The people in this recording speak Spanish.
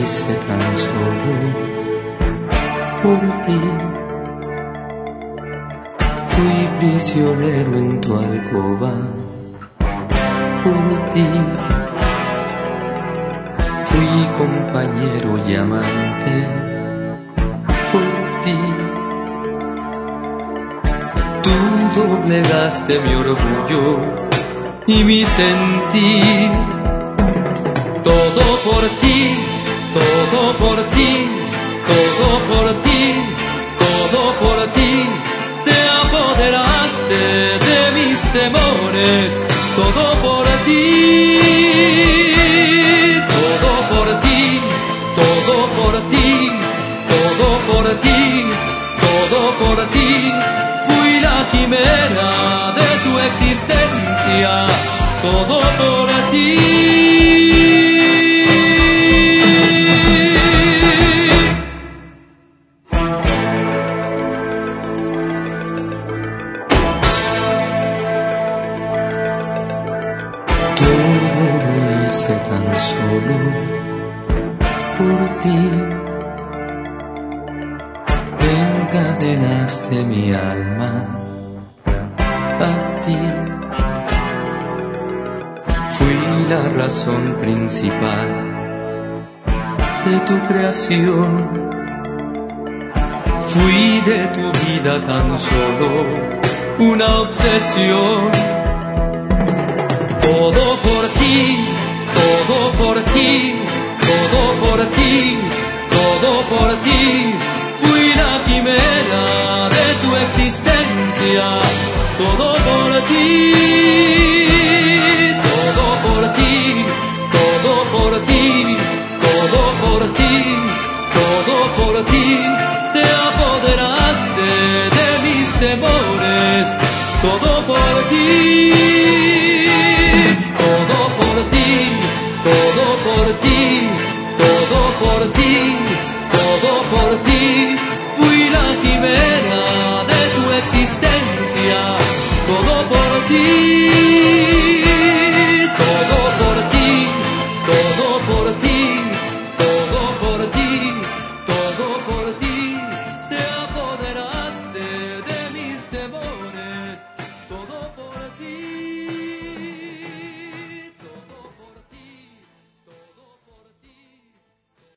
hice tan solo por ti. Fui prisionero en tu alcoba por ti. Fui compañero y amante por ti. Tú doblegaste mi orgullo y mi sentir. Todo por ti, todo por ti, todo por ti, todo por ti. Te apoderaste de mis temores, todo por ti. Todo por ti, todo por ti, todo por ti, todo por ti. Fui la quimera de tu existencia, todo por ti. Todo lo hice tan solo por ti. Encadenaste mi alma a ti. Fui la razón principal de tu creación. Fui de tu vida tan solo una obsesión. Todo por ti, todo por ti, todo por ti, todo por ti. Fui la quimera de tu existencia, todo por ti. Todo por ti, todo por ti, todo por ti, todo por ti. Te apoderaste de mis temores, todo por ti.